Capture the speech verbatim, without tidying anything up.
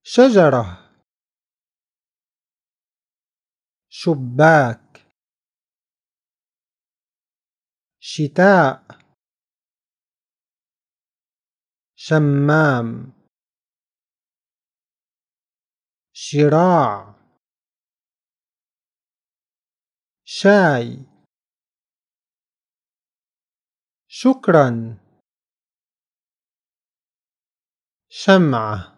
شجرة شباك شتاء شمام شراع شاي شكرا شمعة